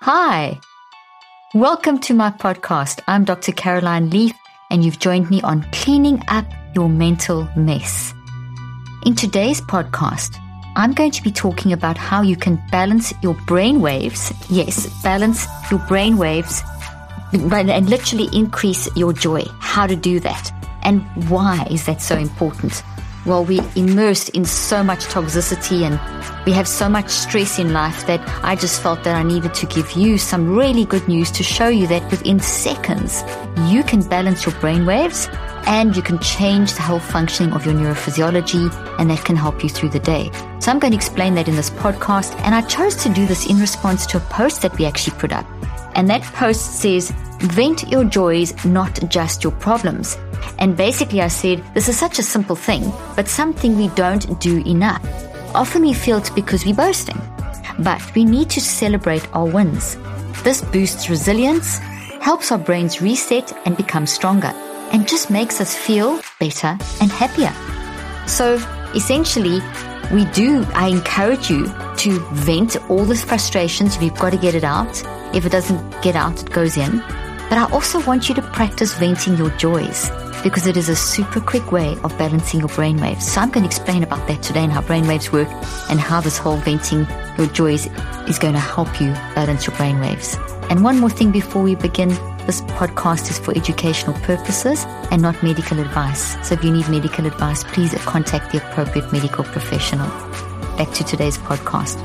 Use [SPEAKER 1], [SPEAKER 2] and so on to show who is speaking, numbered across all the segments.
[SPEAKER 1] Hi, welcome to my podcast. I'm Dr. Caroline Leaf, and you've joined me on cleaning up your mental mess. In today's podcast, I'm going to be talking about how you can balance your brain waves. Yes, balance your brain waves and literally increase your joy. How to do that. And why is that so important? Well, we're immersed in so much toxicity and we have so much stress in life that I just felt that I needed to give you some really good news to show you that within seconds, you can balance your brain waves and you can change the whole functioning of your neurophysiology, and that can help you through the day. So I'm going to explain that in this podcast, and I chose to do this in response to a post that we actually put up. And that post says, vent your joys, not just your problems. And basically I said, this is such a simple thing, but something we don't do enough. Often we feel it's because we're boasting, but we need to celebrate our wins. This boosts resilience, helps our brains reset and become stronger, and just makes us feel better and happier. So essentially, I encourage you to vent all the frustrations. You've got to get it out. If it doesn't get out, it goes in. But I also want you to practice venting your joys, because it is a super quick way of balancing your brainwaves. So I'm going to explain about that today and how brainwaves work and how this whole venting your joys is going to help you balance your brainwaves. And one more thing before we begin, this podcast is for educational purposes and not medical advice. So if you need medical advice, please contact the appropriate medical professional. Back to today's podcast.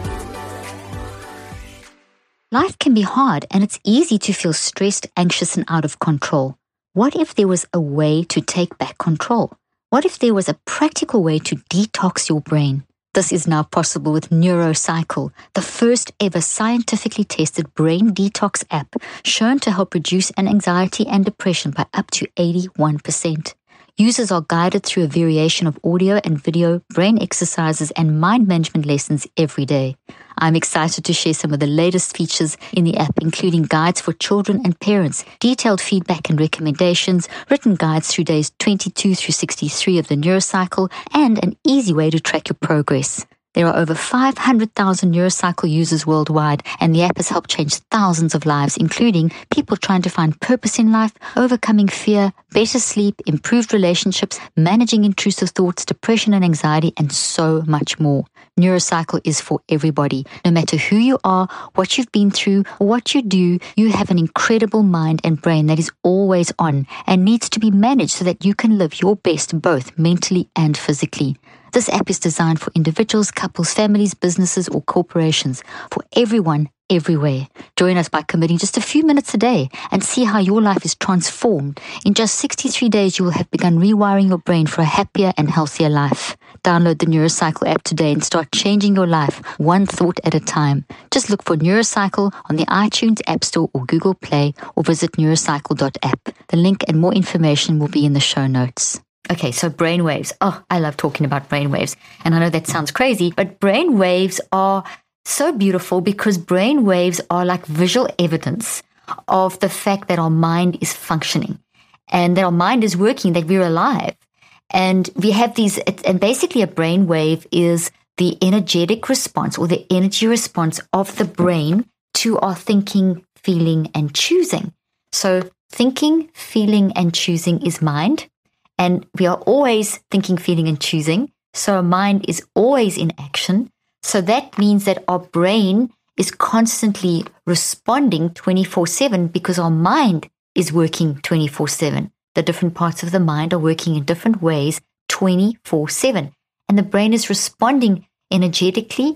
[SPEAKER 1] Life can be hard and it's easy to feel stressed, anxious, and out of control. What if there was a way to take back control? What if there was a practical way to detox your brain? This is now possible with NeuroCycle, the first ever scientifically tested brain detox app shown to help reduce anxiety and depression by up to 81%. Users are guided through a variation of audio and video, brain exercises, and mind management lessons every day. I'm excited to share some of the latest features in the app, including guides for children and parents, detailed feedback and recommendations, written guides through days 22 through 63 of the NeuroCycle, and an easy way to track your progress. There are over 500,000 NeuroCycle users worldwide, and the app has helped change thousands of lives, including people trying to find purpose in life, overcoming fear, better sleep, improved relationships, managing intrusive thoughts, depression and anxiety, and so much more. NeuroCycle is for everybody. No matter who you are, what you've been through, or what you do, you have an incredible mind and brain that is always on and needs to be managed so that you can live your best both mentally and physically. This app is designed for individuals, couples, families, businesses, or corporations, for everyone, everywhere. Join us by committing just a few minutes a day and see how your life is transformed. In just 63 days, you will have begun rewiring your brain for a happier and healthier life. Download the NeuroCycle app today and start changing your life one thought at a time. Just look for NeuroCycle on the iTunes App Store or Google Play, or visit neurocycle.app. The link and more information will be in the show notes. Okay, so brainwaves. Oh, I love talking about brainwaves. And I know that sounds crazy, but brainwaves are so beautiful because brainwaves are like visual evidence of the fact that our mind is functioning and that our mind is working, that we're alive. And we have these, and basically a brainwave is the energetic response or the energy response of the brain to our thinking, feeling, and choosing. So thinking, feeling, and choosing is mind. And we are always thinking, feeling, and choosing. So our mind is always in action. So that means that our brain is constantly responding 24/7 because our mind is working 24/7. The different parts of the mind are working in different ways 24/7. And the brain is responding energetically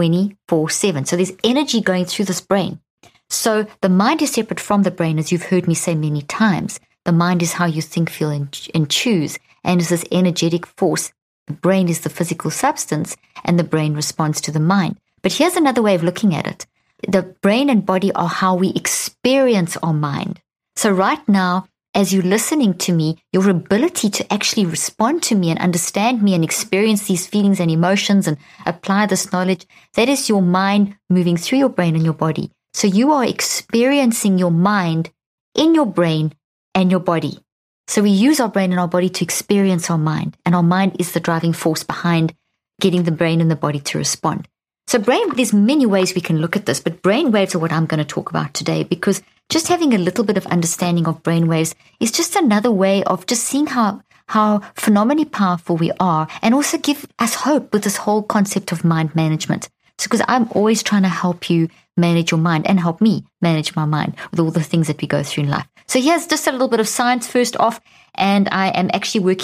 [SPEAKER 1] 24/7. So there's energy going through this brain. So the mind is separate from the brain, as you've heard me say many times. The mind is how you think, feel, and choose, and is this energetic force. The brain is the physical substance, and the brain responds to the mind. But here's another way of looking at it. The brain and body are how we experience our mind. So right now, as you're listening to me, your ability to actually respond to me and understand me and experience these feelings and emotions and apply this knowledge, that is your mind moving through your brain and your body. So you are experiencing your mind in your brain and your body. So we use our brain and our body to experience our mind, and our mind is the driving force behind getting the brain and the body to respond. So So there's many ways we can look at this, but brainwaves are what I'm going to talk about today, because just having a little bit of understanding of brainwaves is just another way of just seeing how phenomenally powerful we are, and also give us hope with this whole concept of mind management. So because I'm always trying to help you manage your mind and help me manage my mind with all the things that we go through in life. So here's just a little bit of science first off, and I am actually going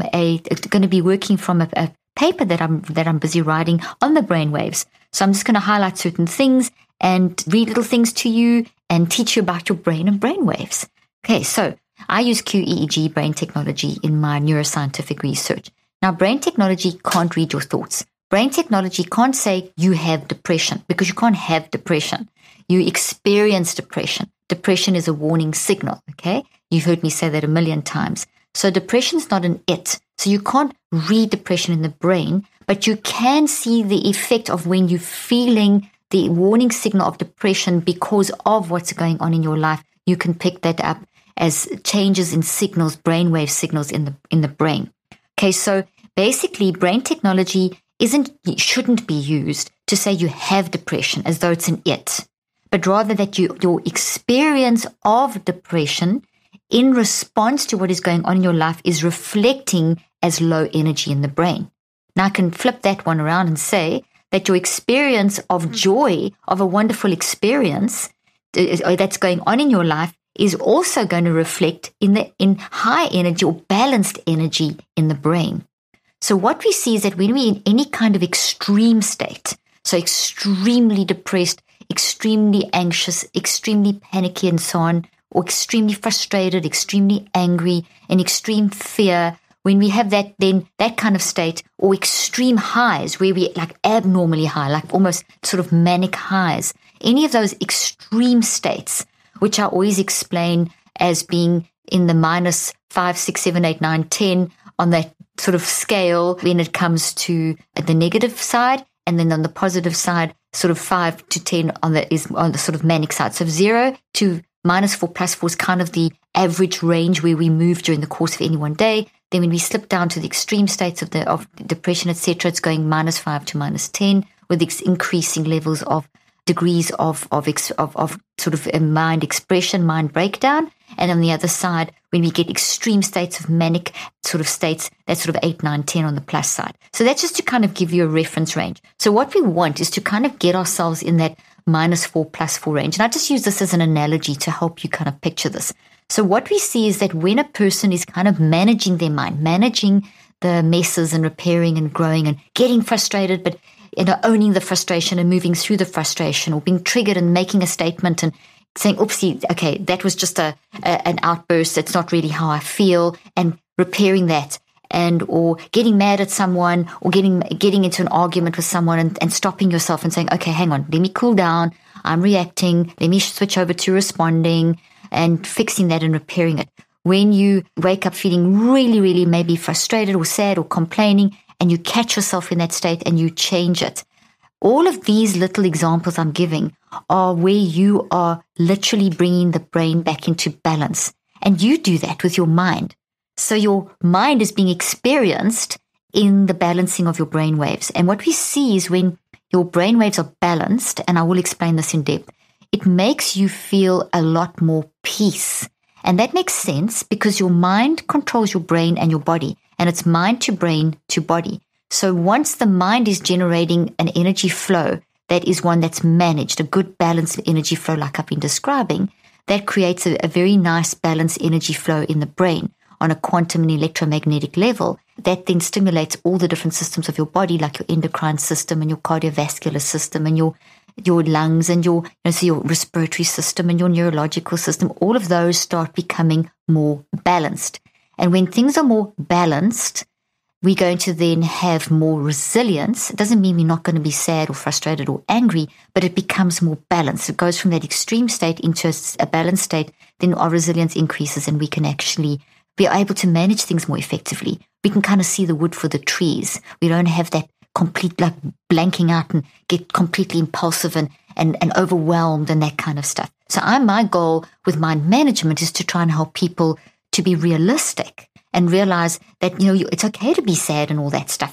[SPEAKER 1] to be working from a paper that I'm busy writing on the brainwaves. So I'm just going to highlight certain things and read little things to you and teach you about your brain and brainwaves. Okay, so I use QEEG brain technology in my neuroscientific research. Now, brain technology can't read your thoughts. Brain technology can't say you have depression, because you can't have depression. You experience depression. Depression is a warning signal, okay? You've heard me say that a million times. So depression is not an it. So you can't read depression in the brain, but you can see the effect of when you're feeling the warning signal of depression because of what's going on in your life. You can pick that up as changes in signals, brainwave signals in the brain. Okay, so basically brain technology shouldn't be used to say you have depression as though it's an it, but rather that your experience of depression in response to what is going on in your life is reflecting as low energy in the brain. Now I can flip that one around and say that your experience of joy, of a wonderful experience that's going on in your life, is also going to reflect in high energy or balanced energy in the brain. So what we see is that when we're in any kind of extreme state, so extremely depressed, extremely anxious, extremely panicky and so on, or extremely frustrated, extremely angry, in extreme fear, when we have that kind of state, or extreme highs where we like abnormally high, like almost sort of manic highs, any of those extreme states, which I always explain as being in the minus 5, 6, 7, 8, 9, 10 on that sort of scale when it comes to the negative side, and then on the positive side, sort of 5 to 10 on the sort of manic side. So 0 to minus 4 plus 4 is kind of the average range where we move during the course of any one day. Then when we slip down to the extreme states of depression, etc., it's going minus 5 to minus 10 with increasing levels of degrees of sort of a mind expression, mind breakdown. And on the other side, when we get extreme states of manic sort of states, that's sort of 8, 9, 10 on the plus side. So that's just to kind of give you a reference range. So what we want is to kind of get ourselves in that minus 4 plus 4 range. And I just use this as an analogy to help you kind of picture this. So what we see is that when a person is kind of managing their mind, managing the messes and repairing and growing and getting frustrated, but owning the frustration and moving through the frustration, or being triggered and making a statement and saying, oopsie, okay, that was just an outburst. That's not really how I feel, and repairing that, or getting mad at someone, or getting into an argument with someone and stopping yourself and saying, okay, hang on, let me cool down. I'm reacting. Let me switch over to responding and fixing that and repairing it. When you wake up feeling really, really maybe frustrated or sad or complaining, and you catch yourself in that state and you change it. All of these little examples I'm giving are where you are literally bringing the brain back into balance. And you do that with your mind. So your mind is being experienced in the balancing of your brain waves. And what we see is when your brain waves are balanced, and I will explain this in depth, it makes you feel a lot more peace. And that makes sense because your mind controls your brain and your body. And it's mind to brain to body. So once the mind is generating an energy flow that is one that's managed, a good balanced energy flow like I've been describing, that creates a very nice balanced energy flow in the brain on a quantum and electromagnetic level that then stimulates all the different systems of your body, like your endocrine system and your cardiovascular system and your lungs and your respiratory system and your neurological system. All of those start becoming more balanced. And when things are more balanced, we're going to then have more resilience. It doesn't mean we're not going to be sad or frustrated or angry, but it becomes more balanced. It goes from that extreme state into a balanced state. Then our resilience increases and we can actually be able to manage things more effectively. We can kind of see the wood for the trees. We don't have that complete like blanking out and get completely impulsive and overwhelmed and that kind of stuff. So my goal with mind management is to try and help people to be realistic and realize that, it's okay to be sad and all that stuff. And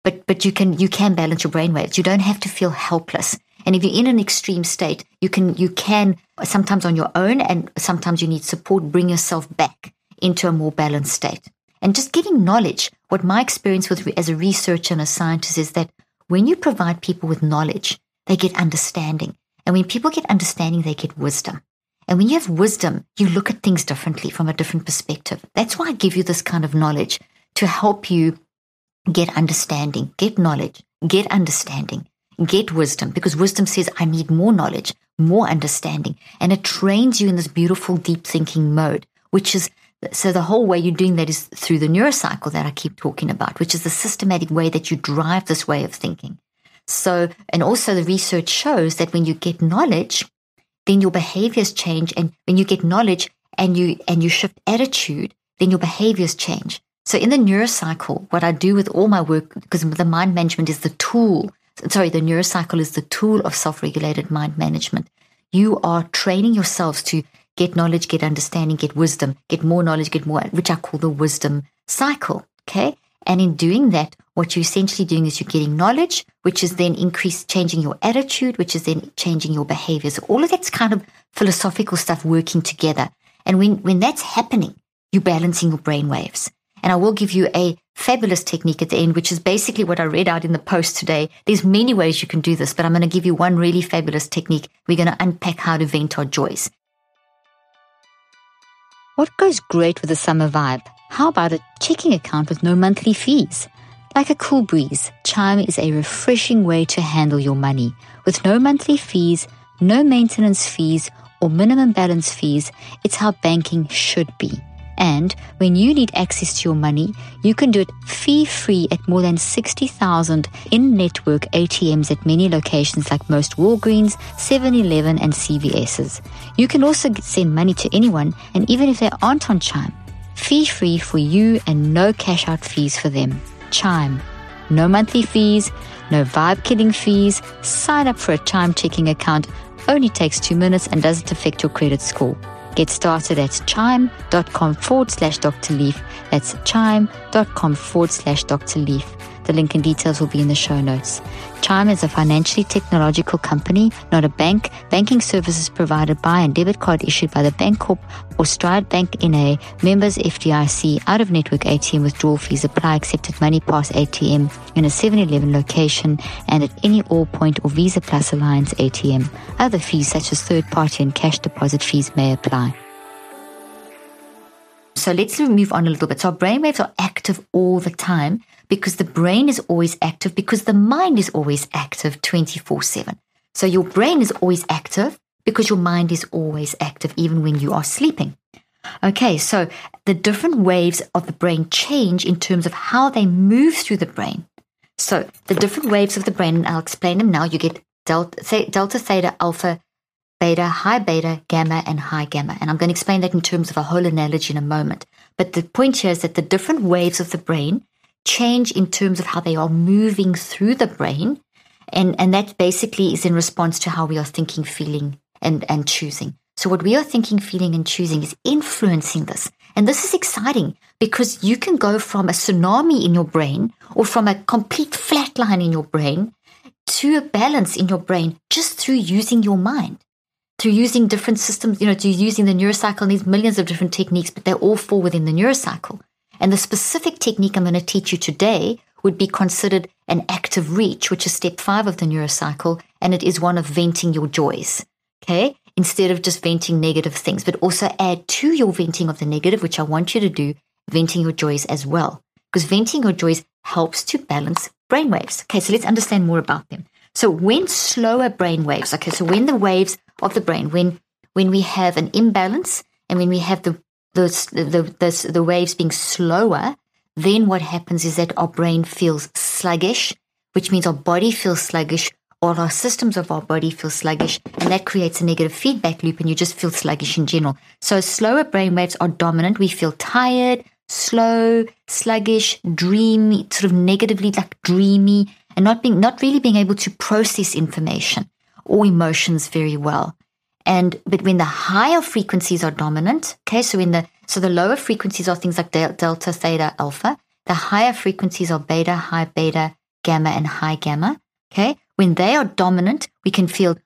[SPEAKER 1] but you can balance your brainwaves. You don't have to feel helpless. And if you're in an extreme state, you can sometimes on your own, and sometimes you need support, bring yourself back into a more balanced state. And just getting knowledge. What my experience with as a researcher and a scientist is that when you provide people with knowledge, they get understanding. And when people get understanding, they get wisdom. And when you have wisdom, you look at things differently from a different perspective. That's why I give you this kind of knowledge, to help you get understanding, get knowledge, get understanding, get wisdom, because wisdom says, I need more knowledge, more understanding. And it trains you in this beautiful, deep thinking mode, which is, so the whole way you're doing that is through the neurocycle that I keep talking about, which is the systematic way that you drive this way of thinking. So, and also the research shows that when you get knowledge, then your behaviors change. And when you get knowledge and you shift attitude, then your behaviors change. So in the neurocycle, what I do with all my work, because the mind management is the neurocycle is the tool of self-regulated mind management. You are training yourselves to get knowledge, get understanding, get wisdom, get more knowledge, get more, which I call the wisdom cycle. Okay. And in doing that, what you're essentially doing is you're getting knowledge, which is then changing your attitude, which is then changing your behaviors. So all of that's kind of philosophical stuff working together. And when that's happening, you're balancing your brain waves. And I will give you a fabulous technique at the end, which is basically what I read out in the post today. There's many ways you can do this, but I'm going to give you one really fabulous technique. We're going to unpack how to vent our joys.
[SPEAKER 2] What goes great with the summer vibe? How about a checking account with no monthly fees? Like a cool breeze, Chime is a refreshing way to handle your money. With no monthly fees, no maintenance fees, or minimum balance fees, it's how banking should be. And when you need access to your money, you can do it fee-free at more than 60,000 in-network ATMs at many locations like most Walgreens, 7-Eleven, and CVS's. You can also send money to anyone, and even if they aren't on Chime, fee-free for you and no cash-out fees for them. Chime. No monthly fees, no vibe-killing fees. Sign up for a Chime checking account. Only takes 2 minutes and doesn't affect your credit score. Get started at chime.com/Dr. Leaf. That's chime.com/Dr. Leaf. The link and details will be in the show notes. Chime is a financially technological company, not a bank. Banking services provided by and debit card issued by the Bancorp or Stride Bank NA, members FDIC, out-of-network ATM withdrawal fees apply except at MoneyPass ATM in a 7-Eleven location and at any Allpoint or Visa Plus Alliance ATM. Other fees such as third-party and cash deposit fees may apply.
[SPEAKER 1] So let's move on a little bit. So our brainwaves are active all the time because the brain is always active, because the mind is always active 24/7. So your brain is always active because your mind is always active even when you are sleeping. Okay, so the different waves of the brain change in terms of how they move through the brain. So the different waves of the brain, and I'll explain them now. You get delta, theta, alpha, beta, high beta, gamma, and high gamma. And I'm going to explain that in terms of a whole analogy in a moment. But the point here is that the different waves of the brain change in terms of how they are moving through the brain. And that basically is in response to how we are thinking, feeling, and choosing. So what we are thinking, feeling, and choosing is influencing this. And this is exciting because you can go from a tsunami in your brain or from a complete flatline in your brain to a balance in your brain just through using your mind. Through using different systems, to using the neurocycle, and these millions of different techniques, but they all fall within the neurocycle. And the specific technique I'm going to teach you today would be considered an active reach, which is step 5 of the neurocycle, and it is one of venting your joys, okay? Instead of just venting negative things, but also add to your venting of the negative, which I want you to do, venting your joys as well. Because venting your joys helps to balance brainwaves. Okay, so let's understand more about them. So when slower brainwaves, okay, so when the waves of the brain, when we have an imbalance and when we have the waves being slower, then what happens is that our brain feels sluggish, which means our body feels sluggish, all our systems of our body feel sluggish, and that creates a negative feedback loop, and you just feel sluggish in general. So slower brainwaves are dominant. We feel tired, slow, sluggish, dreamy, sort of negatively like dreamy, and not really being able to process information or emotions very well. But when the higher frequencies are dominant, okay, so the lower frequencies are things like delta, theta, alpha. The higher frequencies are beta, high beta, gamma and high gamma. Okay. When they are dominant, we can feel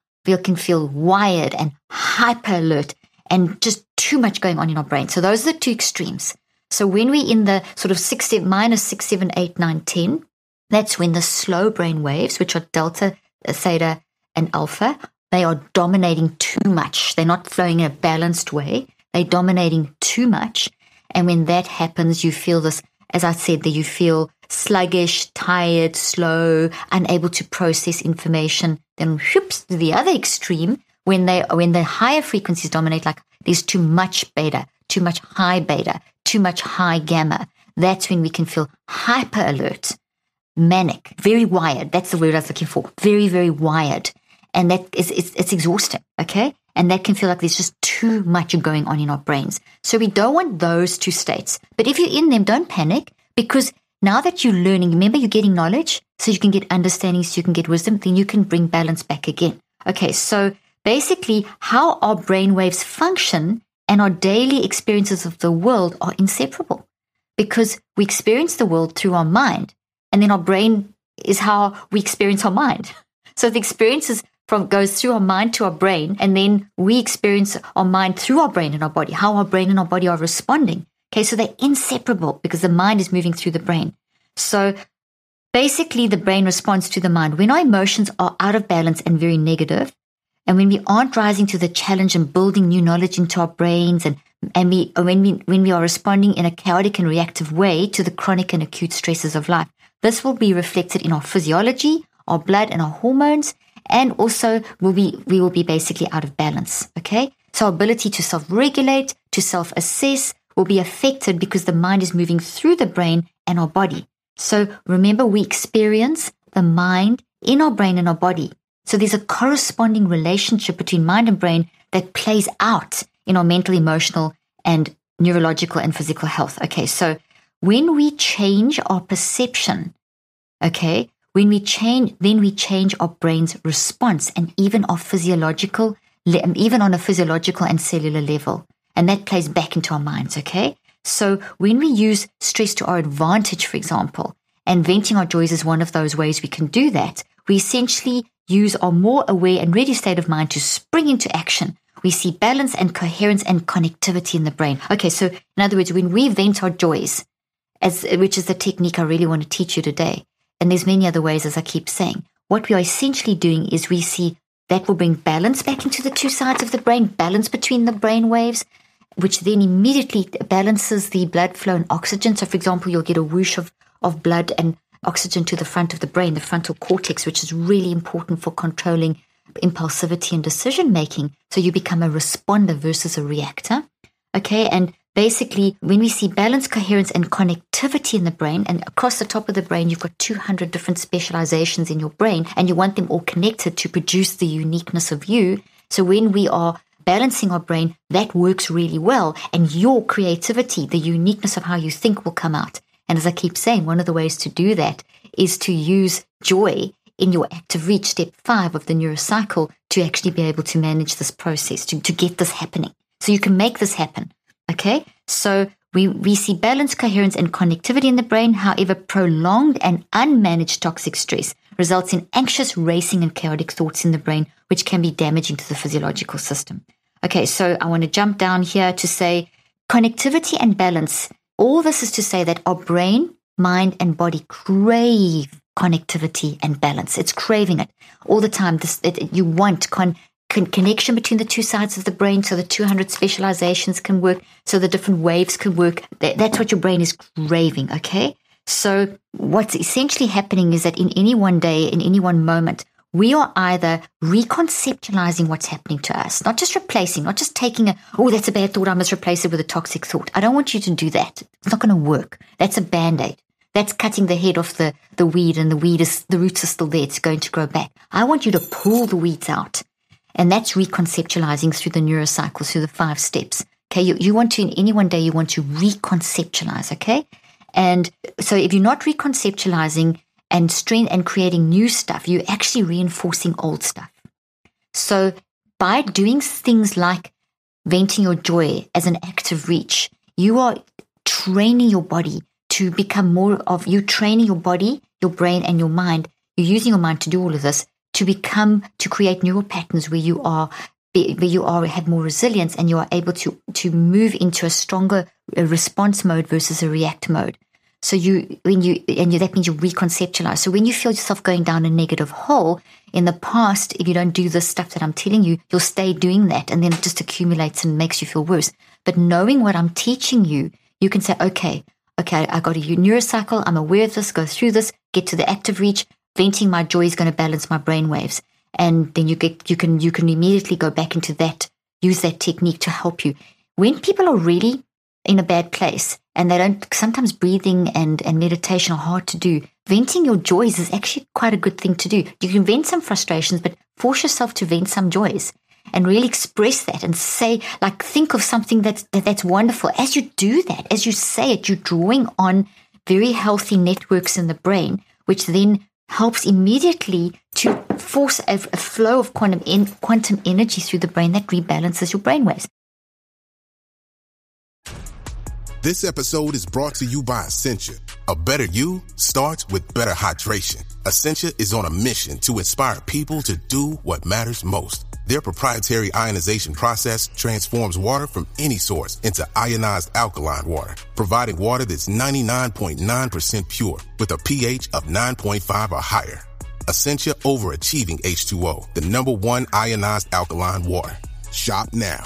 [SPEAKER 1] wired and hyper alert and just too much going on in our brain. So those are the two extremes. So when we're in the sort of minus 6, 7, 8, 9, 10, that's when the slow brain waves, which are delta, theta, and alpha, they are dominating too much. They're not flowing in a balanced way. They're dominating too much. And when that happens, you feel this, as I said, that you feel sluggish, tired, slow, unable to process information. Then whoops, to the other extreme, when the higher frequencies dominate, like there's too much beta, too much high beta, too much high gamma, that's when we can feel hyper alert, manic, very wired. That's the word I was looking for. Very, very wired. And that is, it's exhausting, okay? And that can feel like there's just too much going on in our brains. So we don't want those two states. But if you're in them, don't panic, because now that you're learning, remember you're getting knowledge, so you can get understanding, so you can get wisdom, then you can bring balance back again. Okay, so basically how our brainwaves function and our daily experiences of the world are inseparable, because we experience the world through our mind, and then our brain is how we experience our mind. So the experiences goes through our mind to our brain, and then we experience our mind through our brain and our body, how our brain and our body are responding. Okay, so they're inseparable because the mind is moving through the brain. So basically the brain responds to the mind. When our emotions are out of balance and very negative, and when we aren't rising to the challenge and building new knowledge into our brains, and when we are responding in a chaotic and reactive way to the chronic and acute stresses of life, this will be reflected in our physiology, our blood and our hormones, and also we will be basically out of balance, okay? So our ability to self-regulate, to self-assess will be affected because the mind is moving through the brain and our body. So remember, we experience the mind in our brain and our body. So there's a corresponding relationship between mind and brain that plays out in our mental, emotional, and neurological and physical health. Okay, so when we change our perception, okay, when we change, then we change our brain's response, and even our physiological, even on a physiological and cellular level. And that plays back into our minds, okay? So when we use stress to our advantage, for example, and venting our joys is one of those ways we can do that, we essentially use our more aware and ready state of mind to spring into action. We see balance and coherence and connectivity in the brain. Okay, so in other words, when we vent our joys, which is the technique I really want to teach you today, and there's many other ways, as I keep saying, what we are essentially doing is we see that will bring balance back into the two sides of the brain, balance between the brain waves, which then immediately balances the blood flow and oxygen. So, for example, you'll get a whoosh of blood and oxygen to the front of the brain, the frontal cortex, which is really important for controlling impulsivity and decision-making. So you become a responder versus a reactor. Okay, and basically, when we see balance, coherence, and connectivity in the brain, and across the top of the brain, you've got 200 different specializations in your brain, and you want them all connected to produce the uniqueness of you. So when we are balancing our brain, that works really well, and your creativity, the uniqueness of how you think, will come out. And as I keep saying, one of the ways to do that is to use joy in your active reach, step 5 of the neurocycle, to actually be able to manage this process, to get this happening. So you can make this happen. Okay, so we see balance, coherence, and connectivity in the brain. However, prolonged and unmanaged toxic stress results in anxious, racing, and chaotic thoughts in the brain, which can be damaging to the physiological system. Okay, so I want to jump down here to say connectivity and balance. All this is to say that our brain, mind, and body crave connectivity and balance. It's craving it all the time. You want connection between the two sides of the brain, so the 200 specializations can work, so the different waves can work. That's what your brain is craving, okay? So what's essentially happening is that in any one day, in any one moment, we are either reconceptualizing what's happening to us, not just replacing, not just taking that's a bad thought, I must replace it with a toxic thought. I don't want you to do that. It's not going to work. That's a Band-Aid. That's cutting the head off the weed, and the roots are still there. It's going to grow back. I want you to pull the weeds out. And that's reconceptualizing through the neurocycle, through the 5 steps. Okay, you want to, in any one day, you want to reconceptualize, okay? And so if you're not reconceptualizing and creating new stuff, you're actually reinforcing old stuff. So by doing things like venting your joy as an active reach, you are training your body to become more of, you training your body your brain and your mind, you're using your mind to do all of this, to create neural patterns where you have more resilience and you are able to move into a stronger response mode versus a react mode. So that means you reconceptualize. So when you feel yourself going down a negative hole, in the past, if you don't do this stuff that I'm telling you, you'll stay doing that, and then it just accumulates and makes you feel worse. But knowing what I'm teaching you, you can say, okay, I got a neurocycle, I'm aware of this, go through this, get to the active reach, venting my joy is going to balance my brain waves. And then you can immediately go back into that, use that technique to help you. When people are really in a bad place and they don't, sometimes breathing and meditation are hard to do, venting your joys is actually quite a good thing to do. You can vent some frustrations, but force yourself to vent some joys and really express that and say, like, think of something that's wonderful. As you do that, as you say it, you're drawing on very healthy networks in the brain, which then helps immediately to force a flow of quantum energy through the brain that rebalances your brainwaves.
[SPEAKER 3] This episode is brought to you by Essentia. A better you starts with better hydration. Essentia is on a mission to inspire people to do what matters most. Their proprietary ionization process transforms water from any source into ionized alkaline water, providing water that's 99.9% pure with a pH of 9.5 or higher. Essentia Overachieving H2O, the #1 ionized alkaline water. Shop now.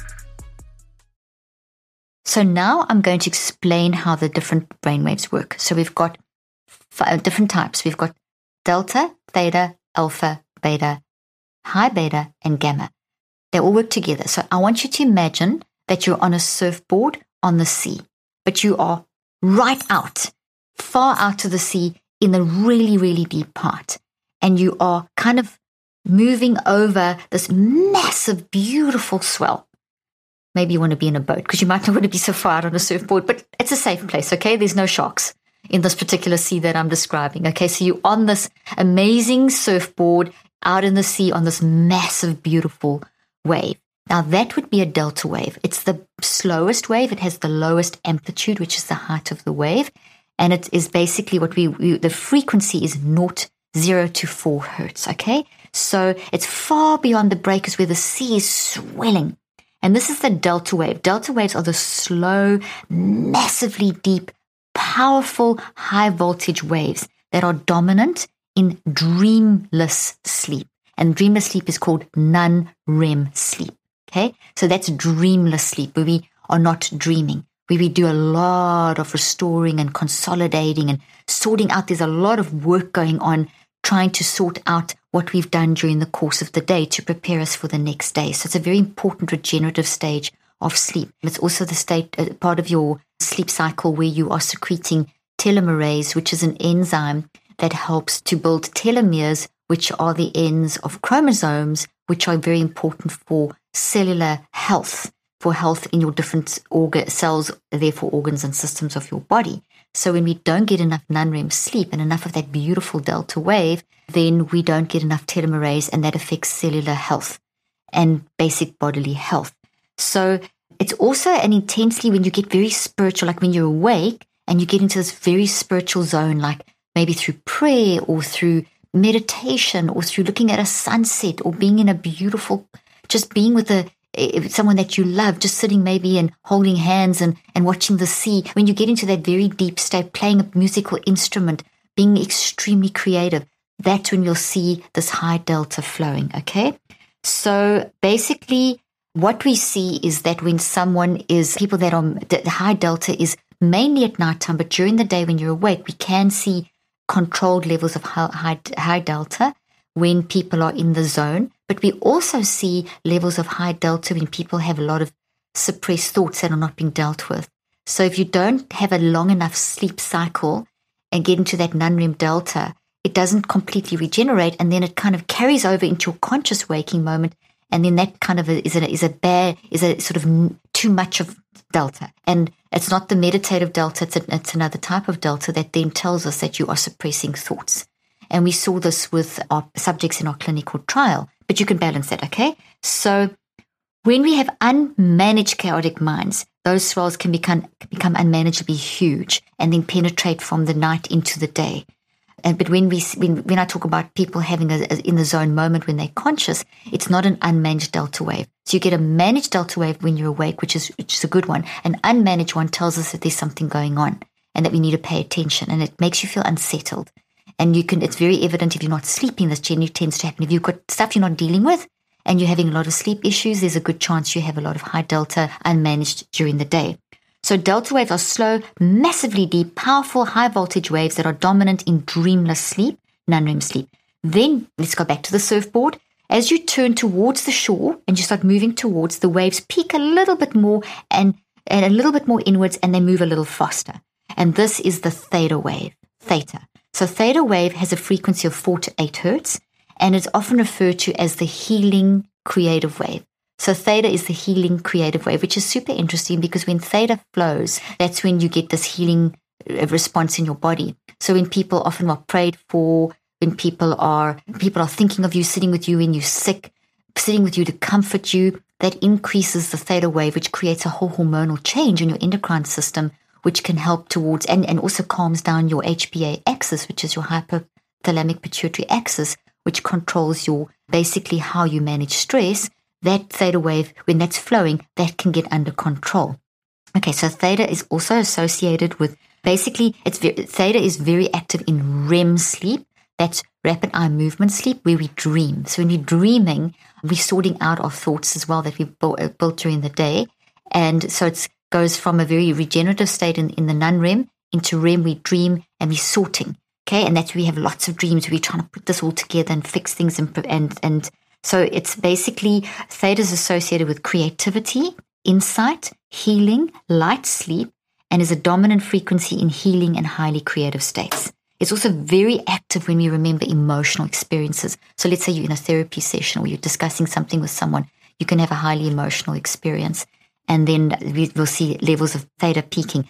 [SPEAKER 1] So now I'm going to explain how the different brainwaves work. So we've got different types. We've got delta, theta, alpha, beta, high beta, and gamma. They all work together. So I want you to imagine that you're on a surfboard on the sea, but you are right out, far out to the sea in the really, really deep part. And you are kind of moving over this massive, beautiful swell. Maybe you want to be in a boat because you might not want to be so far out on a surfboard, but it's a safe place, okay? There's no sharks in this particular sea that I'm describing, okay? So you're on this amazing surfboard out in the sea on this massive, beautiful wave. Now, that would be a delta wave. It's the slowest wave. It has the lowest amplitude, which is the height of the wave. And it is basically the frequency is 0 to 4 hertz, okay? So it's far beyond the breakers where the sea is swelling. And this is the delta wave. Delta waves are the slow, massively deep, powerful, high voltage waves that are dominant in dreamless sleep. And dreamless sleep is called non-REM sleep. Okay? So that's dreamless sleep, where we are not dreaming, where we do a lot of restoring and consolidating and sorting out. There's a lot of work going on trying to sort out what we've done during the course of the day to prepare us for the next day. So it's a very important regenerative stage of sleep. It's also the part of your sleep cycle where you are secreting telomerase, which is an enzyme that helps to build telomeres, which are the ends of chromosomes, which are very important for cellular health, for health in your different cells, therefore organs and systems of your body. So when we don't get enough non-REM sleep and enough of that beautiful delta wave, then we don't get enough telomerase, and that affects cellular health and basic bodily health. So it's also an intensely, when you get very spiritual, like when you're awake and you get into this very spiritual zone, like maybe through prayer or through meditation or through looking at a sunset or being in a beautiful, just being with someone that you love, just sitting maybe and holding hands and watching the sea. When you get into that very deep state, playing a musical instrument, being extremely creative, that's when you'll see this high delta flowing, okay? So basically what we see is that when people that are, the high delta is mainly at nighttime, but during the day when you're awake, we can see controlled levels of high delta when people are in the zone. But we also see levels of high delta when people have a lot of suppressed thoughts that are not being dealt with. So if you don't have a long enough sleep cycle and get into that non-REM delta, it doesn't completely regenerate, and then it kind of carries over into your conscious waking moment, and then that kind of is a sort of too much of delta. And it's not the meditative delta, it's another type of delta that then tells us that you are suppressing thoughts. And we saw this with our subjects in our clinical trial, but you can balance that, okay? So when we have unmanaged chaotic minds, those swells can become unmanageably huge and then penetrate from the night into the day. But when I talk about people having a in the zone moment when they're conscious, it's not an unmanaged delta wave. So you get a managed delta wave when you're awake, which is a good one. An unmanaged one tells us that there's something going on and that we need to pay attention, and it makes you feel unsettled. And it's very evident if you're not sleeping, this generally tends to happen. If you've got stuff you're not dealing with and you're having a lot of sleep issues, there's a good chance you have a lot of high delta unmanaged during the day. So delta waves are slow, massively deep, powerful, high voltage waves that are dominant in dreamless sleep, non-REM sleep. Then let's go back to the surfboard. As you turn towards the shore and you start moving towards, the waves peak a little bit more and a little bit more inwards, and they move a little faster. And this is the theta wave, theta. So theta wave has a frequency of 4 to 8 hertz, and it's often referred to as the healing creative wave. So theta is the healing creative wave, which is super interesting because when theta flows, that's when you get this healing response in your body. So when people often are prayed for, when people are thinking of you, sitting with you when you're sick, sitting with you to comfort you, that increases the theta wave, which creates a whole hormonal change in your endocrine system, which can help towards and also calms down your HPA axis, which is your hypothalamic pituitary axis, which controls your basically how you manage stress. That theta wave, when that's flowing, that can get under control. Okay, so theta is also associated with, basically, theta is very active in REM sleep. That's rapid eye movement sleep, where we dream. So when we're dreaming, we're sorting out our thoughts as well that we've built during the day. And so it goes from a very regenerative state in the non-REM into REM. We dream and we're sorting. Okay, and that's where we have lots of dreams. We're trying to put this all together and fix things and so it's basically, theta is associated with creativity, insight, healing, light sleep, and is a dominant frequency in healing and highly creative states. It's also very active when we remember emotional experiences. So let's say you're in a therapy session or you're discussing something with someone, you can have a highly emotional experience, and then we'll see levels of theta peaking.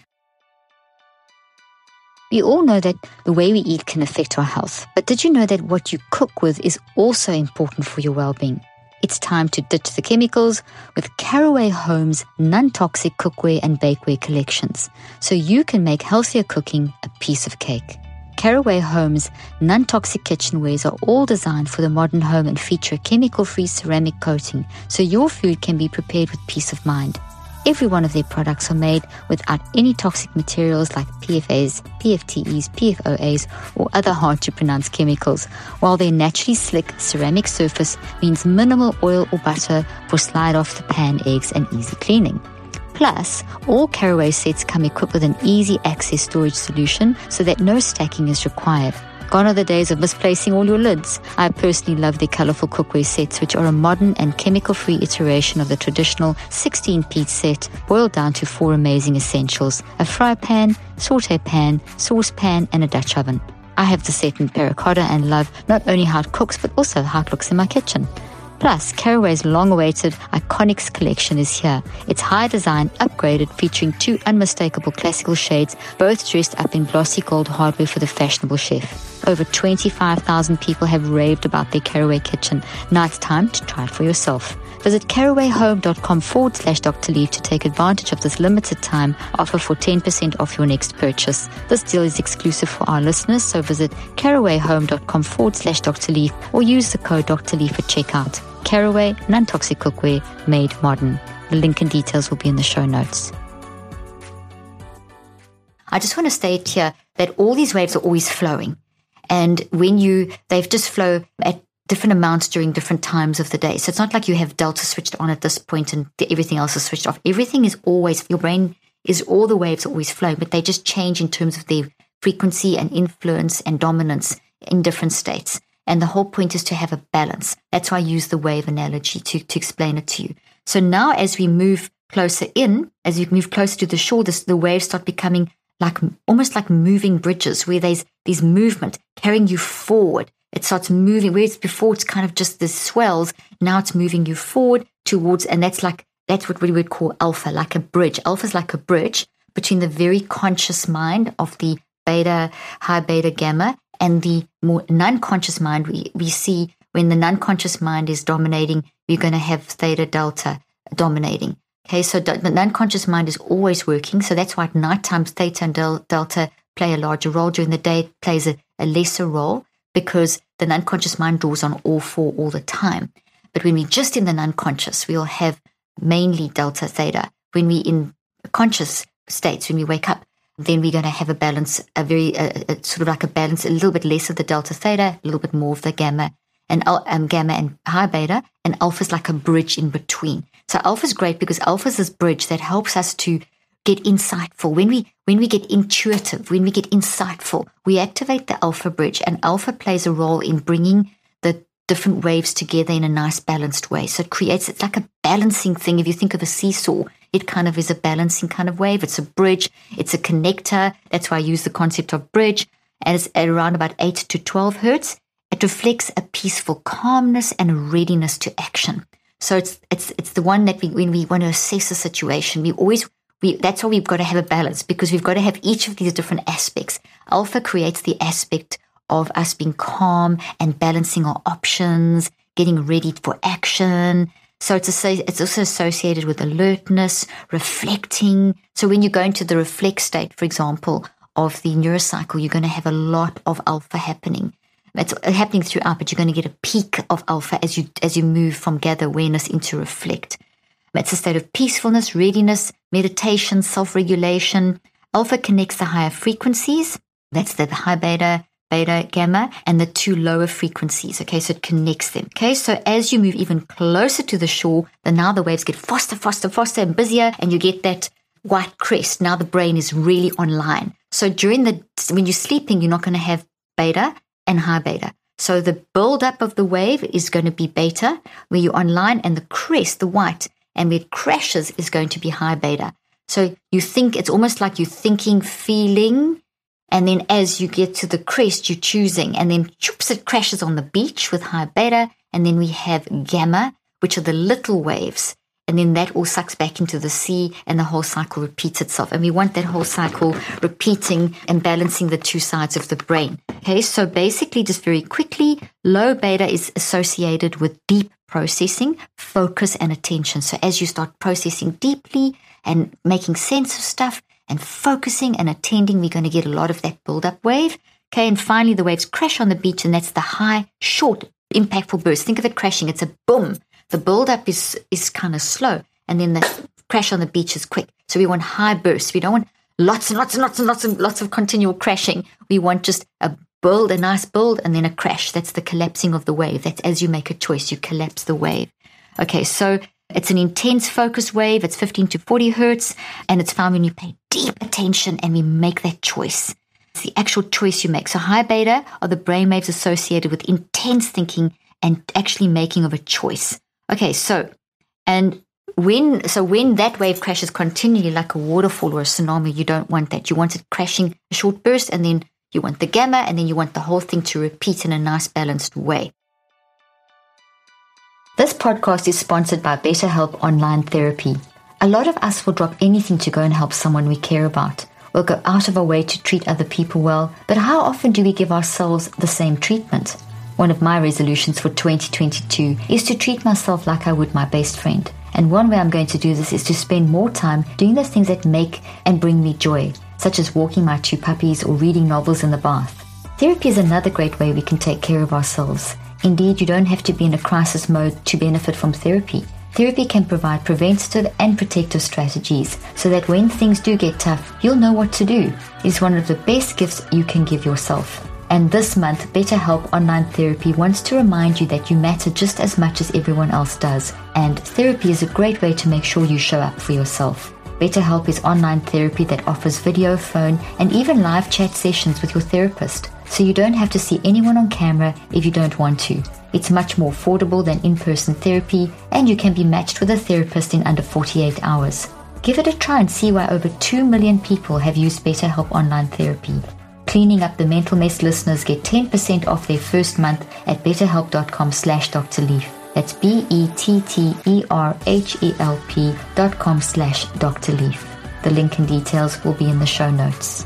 [SPEAKER 2] We all know that the way we eat can affect our health, but did you know that what you cook with is also important for your well-being? It's time to ditch the chemicals with Caraway Home's non-toxic cookware and bakeware collections, so you can make healthier cooking a piece of cake. Caraway Home's non-toxic kitchenwares are all designed for the modern home and feature a chemical-free ceramic coating, so your food can be prepared with peace of mind. Every one of their products are made without any toxic materials like PFAs, PFTEs, PFOAs, or other hard-to-pronounce chemicals, while their naturally slick ceramic surface means minimal oil or butter for slide-off-the-pan eggs and easy cleaning. Plus, all Caraway sets come equipped with an easy-access storage solution so that no stacking is required. Gone are the days of misplacing all your lids. I personally love their colorful cookware sets, which are a modern and chemical-free iteration of the traditional 16-piece set, boiled down to 4 amazing essentials: a fry pan, saute pan, saucepan, and a Dutch oven. I have the set in terracotta and love not only how it cooks, but also how it looks in my kitchen. Plus, Caraway's long-awaited Iconics collection is here. It's high design, upgraded, featuring 2 unmistakable classical shades, both dressed up in glossy gold hardware for the fashionable chef. Over 25,000 people have raved about their Caraway kitchen. Now it's time to try it for yourself. Visit carawayhome.com/Dr. Leaf to take advantage of this limited time offer for 10% off your next purchase. This deal is exclusive for our listeners, so visit carawayhome.com/Dr. Leaf or use the code Dr. Leaf at checkout. Caraway, non-toxic cookware, made modern. The link and details will be in the show notes.
[SPEAKER 1] I just want to state here that all these waves are always flowing. And they've just flow at different amounts during different times of the day. So it's not like you have delta switched on at this point and everything else is switched off. Everything is always, your brain is, all the waves are always flowing, but they just change in terms of their frequency and influence and dominance in different states. And the whole point is to have a balance. That's why I use the wave analogy to explain it to you. So now as we move closer in, as you move closer to the shore, the waves start becoming almost like moving bridges, where there's movement carrying you forward. It starts moving, whereas before it's kind of just the swells. Now it's moving you forward towards, and that's what we would call alpha, like a bridge. Alpha is like a bridge between the very conscious mind of the beta, high beta gamma, and the more non-conscious mind. We see when the non-conscious mind is dominating, you're going to have theta delta dominating. Okay, so the non-conscious mind is always working. So that's why at night times theta and delta play a larger role. During the day, it plays a a lesser role because the unconscious mind draws on all four all the time. But when we're just in the unconscious, we'll have mainly delta theta. When we're in conscious states, when we wake up, then we're going to have a balance, sort of like a balance, a little bit less of the delta theta, a little bit more of the gamma and high beta, and alpha is like a bridge in between. So alpha is great because alpha is this bridge that helps us to get insightful. When we get intuitive, when we get insightful, we activate the alpha bridge, and alpha plays a role in bringing the different waves together in a nice balanced way. So it's like a balancing thing. If you think of a seesaw, it kind of is a balancing kind of wave. It's a bridge. It's a connector. That's why I use the concept of bridge. And it's at around about 8 to 12 hertz. It reflects a peaceful calmness and a readiness to action. So it's the one that when we want to assess a situation, that's why we've got to have a balance, because we've got to have each of these different aspects. Alpha creates the aspect of us being calm and balancing our options, getting ready for action. So it's also associated with alertness, reflecting. So when you go into the reflect state, for example, of the neurocycle, you're going to have a lot of alpha happening. It's happening throughout, but you're going to get a peak of alpha as you move from gather awareness into reflect. It's a state of peacefulness, readiness, meditation, self-regulation. Alpha connects the higher frequencies. That's the high beta, gamma, and the two lower frequencies. Okay, so it connects them. Okay, so as you move even closer to the shore, now the waves get faster and busier, and you get that white crest. Now the brain is really online. So when you're sleeping, you're not going to have beta and high beta. So the build-up of the wave is going to be beta, where you're online, and the crest, the white, and where it crashes is going to be high beta. So you think it's almost like you're thinking, feeling, and then as you get to the crest, you're choosing, and then choops, it crashes on the beach with high beta, and then we have gamma, which are the little waves, and then that all sucks back into the sea, and the whole cycle repeats itself. And we want that whole cycle repeating and balancing the two sides of the brain. Okay, so basically, just very quickly, low beta is associated with deep processing, focus, and attention. So as you start processing deeply and making sense of stuff and focusing and attending, we're going to get a lot of that build-up wave. Okay, and finally, the waves crash on the beach, and that's the high, short, impactful burst. Think of it crashing. It's a boom. The build-up is kind of slow, and then the crash on the beach is quick. So we want high bursts. We don't want lots of continual crashing. We want just a nice build, and then a crash. That's the collapsing of the wave. That's as you make a choice, you collapse the wave. Okay, so it's an intense focus wave. It's 15 to 40 hertz, and it's found when you pay deep attention and we make that choice. It's the actual choice you make. So high beta are the brain waves associated with intense thinking and actually making of a choice. Okay, so when that wave crashes continually like a waterfall or a tsunami, you don't want that. You want it crashing a short burst, and then you want the gamma, and then you want the whole thing to repeat in a nice balanced way. This podcast is sponsored by BetterHelp Online Therapy. A lot of us will drop anything to go and help someone we care about. We'll go out of our way to treat other people well, but how often do we give ourselves the same treatment? One of my resolutions for 2022 is to treat myself like I would my best friend. And one way I'm going to do this is to spend more time doing those things that make and bring me joy, such as walking my 2 puppies or reading novels in the bath. Therapy is another great way we can take care of ourselves. Indeed, you don't have to be in a crisis mode to benefit from therapy. Therapy can provide preventative and protective strategies so that when things do get tough, you'll know what to do. It's one of the best gifts you can give yourself. And this month, BetterHelp Online Therapy wants to remind you that you matter just as much as everyone else does. And therapy is a great way to make sure you show up for yourself. BetterHelp is online therapy that offers video, phone, and even live chat sessions with your therapist. So you don't have to see anyone on camera if you don't want to. It's much more affordable than in-person therapy, and you can be matched with a therapist in under 48 hours. Give it a try and see why over 2 million people have used BetterHelp Online Therapy. Cleaning Up the Mental Mess listeners get 10% off their first month at betterhelp.com/Dr. Leaf. That's BetterHelp.com/Dr. Leaf. The link and details will be in the show notes.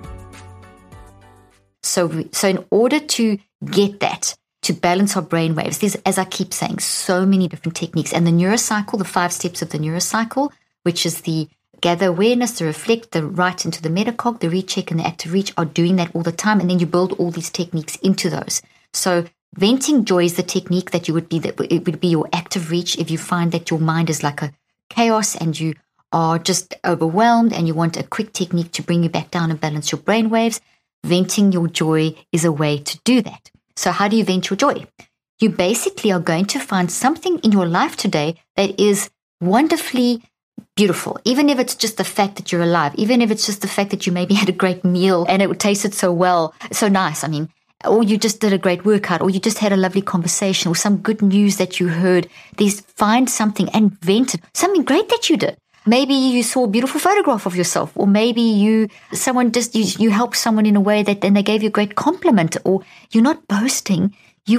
[SPEAKER 1] So in order to get that, to balance our brain waves, there's, as I keep saying, so many different techniques. And the neurocycle, the 5 steps of the neurocycle, which is the gather awareness, the reflect, the write into the metacog, the recheck, and the active reach are doing that all the time. And then you build all these techniques into those. So venting joy is the technique that it would be your active reach if you find that your mind is like a chaos and you are just overwhelmed and you want a quick technique to bring you back down and balance your brain waves. Venting your joy is a way to do that. So how do you vent your joy? You basically are going to find something in your life today that is wonderfully beautiful, even if it's just the fact that you're alive, even if it's just the fact that you maybe had a great meal and it tasted so well, so nice. I mean, or you just did a great workout, or you just had a lovely conversation, or some good news that you heard. Find something and vent it. Something great that you did. Maybe you saw a beautiful photograph of yourself, or maybe you helped someone in a way that then they gave you a great compliment, or you're not boasting.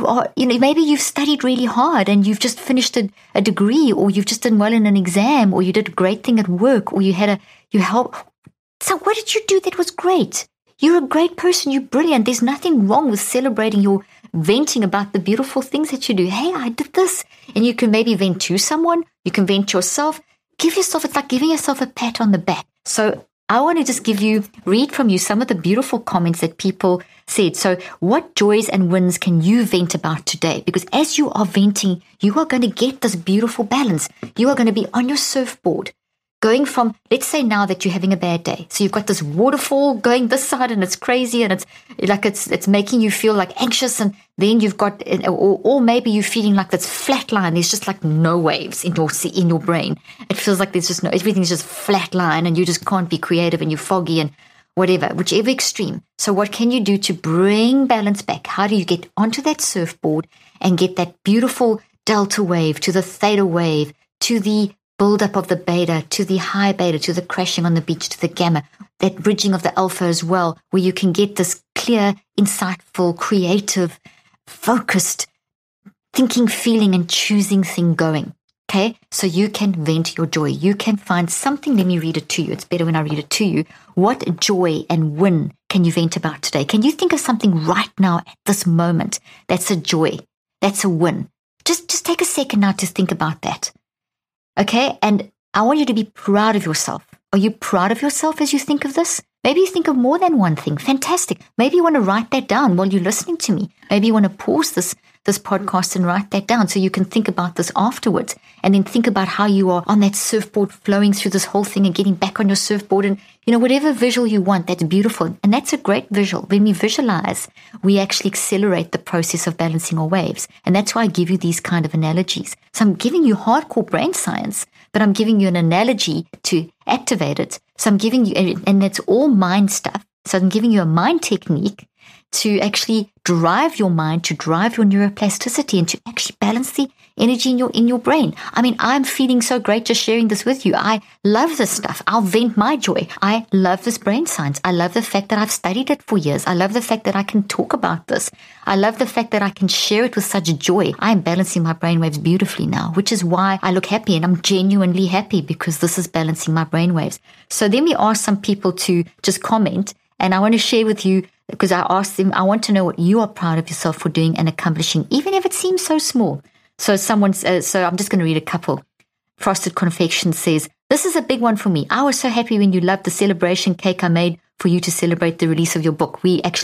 [SPEAKER 1] Maybe you've studied really hard and you've just finished a degree, or you've just done well in an exam, or you did a great thing at work, or you helped. So what did you do that was great? You're a great person. You're brilliant. There's nothing wrong with celebrating your venting about the beautiful things that you do. Hey, I did this. And you can maybe vent to someone. You can vent yourself. It's like giving yourself a pat on the back. So I want to just read from you some of the beautiful comments that people said. So what joys and wins can you vent about today? Because as you are venting, you are going to get this beautiful balance. You are going to be on your surfboard, going from, let's say now that you're having a bad day. So you've got this waterfall going this side and it's crazy and it's making you feel like anxious, and then you've got, or maybe you're feeling like that's flat line. There's just like no waves in your brain. It feels like there's just everything's just flat line and you just can't be creative and you're foggy and whatever, whichever extreme. So what can you do to bring balance back? How do you get onto that surfboard and get that beautiful delta wave to the theta wave, to the build-up of the beta, to the high beta, to the crashing on the beach, to the gamma, that bridging of the alpha as well, where you can get this clear, insightful, creative, focused thinking, feeling, and choosing thing going. Okay? So you can vent your joy. You can find something. Let me read it to you. It's better when I read it to you. What joy and win can you vent about today? Can you think of something right now at this moment that's a joy, that's a win? Just take a second now to think about that. Okay, and I want you to be proud of yourself. Are you proud of yourself as you think of this? Maybe you think of more than one thing. Fantastic. Maybe you want to write that down while you're listening to me. Maybe you want to pause this podcast and write that down so you can think about this afterwards, and then think about how you are on that surfboard flowing through this whole thing and getting back on your surfboard, and whatever visual you want, that's beautiful. And that's a great visual. When we visualize, we actually accelerate the process of balancing our waves. And that's why I give you these kind of analogies. So I'm giving you hardcore brain science, but I'm giving you an analogy to activate it. So I'm giving you, and that's all mind stuff. So I'm giving you a mind technique to actually drive your mind, to drive your neuroplasticity, and to actually balance the energy in your brain. I mean, I'm feeling so great just sharing this with you. I love this stuff. I'll vent my joy. I love this brain science. I love the fact that I've studied it for years. I love the fact that I can talk about this. I love the fact that I can share it with such joy. I'm balancing my brainwaves beautifully now, which is why I look happy, and I'm genuinely happy because this is balancing my brainwaves. So then we asked some people to just comment, and I want to share with you, because I asked them, I want to know what you are proud of yourself for doing and accomplishing, even if it seems so small. So so I'm just going to read a couple. Frosted Confection says, this is a big one for me. I was so happy when you loved the celebration cake I made for you to celebrate the release of your book.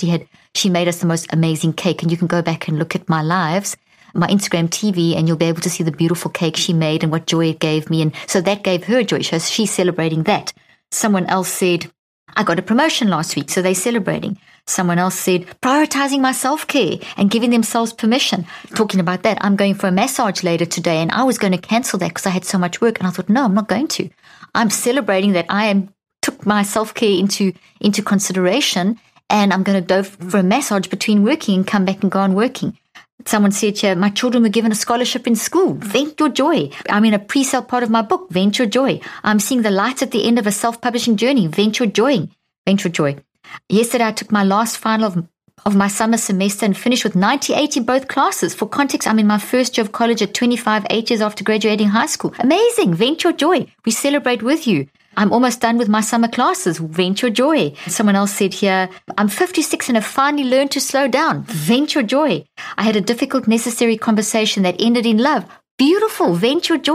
[SPEAKER 1] She made us the most amazing cake, and you can go back and look at my lives, my Instagram TV, and you'll be able to see the beautiful cake she made and what joy it gave me. And so that gave her joy. So she's celebrating that. Someone else said, I got a promotion last week, so they're celebrating. Someone else said, prioritizing my self-care and giving themselves permission. Talking about that, I'm going for a massage later today, and I was going to cancel that because I had so much work. And I thought, no, I'm not going to. I'm celebrating that took my self-care into consideration, and I'm going to go for a massage between working and come back and go on working. Someone said here, my children were given a scholarship in school. Vent your joy. I'm in a pre-sale part of my book. Vent your joy. I'm seeing the light at the end of a self-publishing journey. Vent your joy. Vent your joy. Yesterday, I took my last final of my summer semester and finished with 98 in both classes. For context, I'm in my first year of college at 25, 8 years after graduating high school. Amazing. Vent your joy. We celebrate with you. I'm almost done with my summer classes. Vent your joy. Someone else said here, I'm 56 and have finally learned to slow down. Vent your joy. I had a difficult, necessary conversation that ended in love. Beautiful. Vent your joy.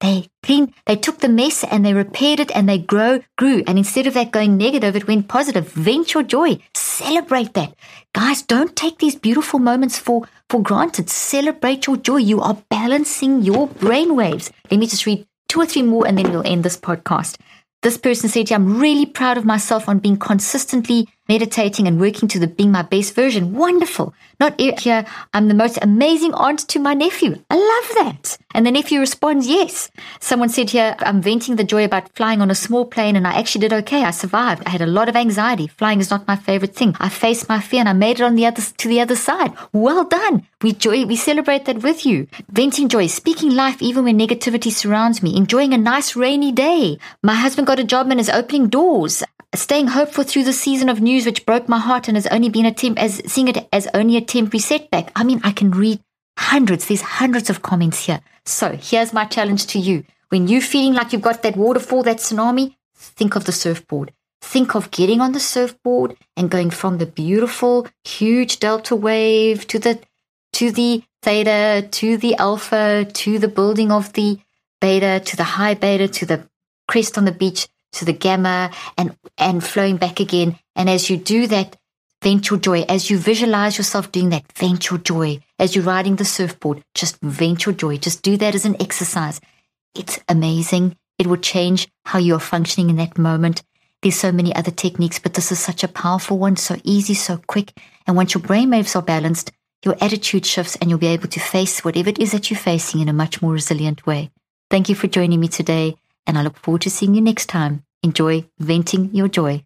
[SPEAKER 1] They took the mess and they repaired it and they grew. And instead of that going negative, it went positive. Vent your joy. Celebrate that. Guys, don't take these beautiful moments for granted. Celebrate your joy. You are balancing your brainwaves. Let me just read 2 or 3 more and then we'll end this podcast. This person said, I'm really proud of myself on being consistently meditating and working to being my best version. Wonderful. Not here, I'm the most amazing aunt to my nephew. I love that. And the nephew responds, yes. Someone said here, I'm venting the joy about flying on a small plane and I actually did okay. I survived. I had a lot of anxiety. Flying is not my favorite thing. I faced my fear and I made it to the other side. Well done. We celebrate that with you. Venting joy, speaking life even when negativity surrounds me, enjoying a nice rainy day. My husband got a job and is opening doors. Staying hopeful through the season of news which broke my heart and has only been seeing it as only a temporary setback. I mean, I can read hundreds. There's hundreds of comments here. So here's my challenge to you. When you're feeling like you've got that waterfall, that tsunami, think of the surfboard. Think of getting on the surfboard and going from the beautiful, huge delta wave to the theta, to the alpha, to the building of the beta, to the high beta, to the crest on the beach, to the gamma, and flowing back again. And as you do that, vent your joy. As you visualize yourself doing that, vent your joy. As you're riding the surfboard, just vent your joy. Just do that as an exercise. It's amazing. It will change how you're functioning in that moment. There's so many other techniques, but this is such a powerful one, so easy, so quick. And once your brainwaves are balanced, your attitude shifts and you'll be able to face whatever it is that you're facing in a much more resilient way. Thank you for joining me today, and I look forward to seeing you next time. Enjoy venting your joy.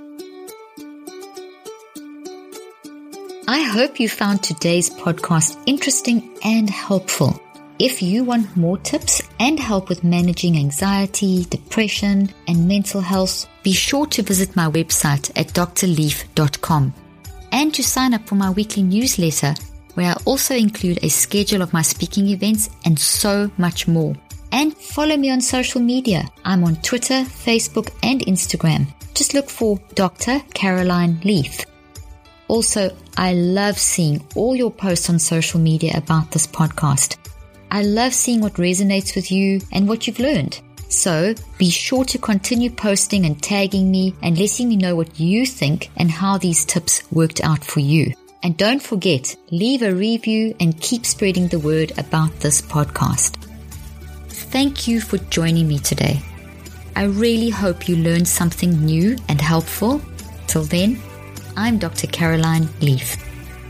[SPEAKER 1] I hope you found today's podcast interesting and helpful. If you want more tips and help with managing anxiety, depression, and mental health, be sure to visit my website at drleaf.com and to sign up for my weekly newsletter, where I also include a schedule of my speaking events and so much more. And follow me on social media. I'm on Twitter, Facebook, and Instagram. Just look for Dr. Caroline Leaf. Also, I love seeing all your posts on social media about this podcast. I love seeing what resonates with you and what you've learned. So be sure to continue posting and tagging me and letting me know what you think and how these tips worked out for you. And don't forget, leave a review and keep spreading the word about this podcast. Thank you for joining me today. I really hope you learned something new and helpful. Till then, I'm Dr. Caroline Leaf.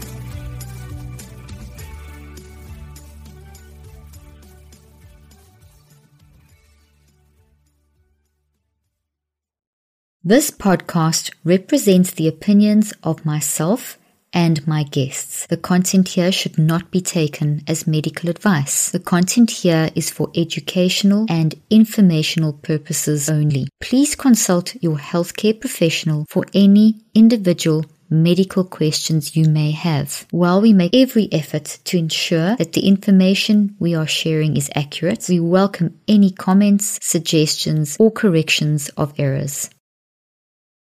[SPEAKER 1] This podcast represents the opinions of myself and my guests. The content here should not be taken as medical advice. The content here is for educational and informational purposes only. Please consult your healthcare professional for any individual medical questions you may have. While we make every effort to ensure that the information we are sharing is accurate, we welcome any comments, suggestions, or corrections of errors.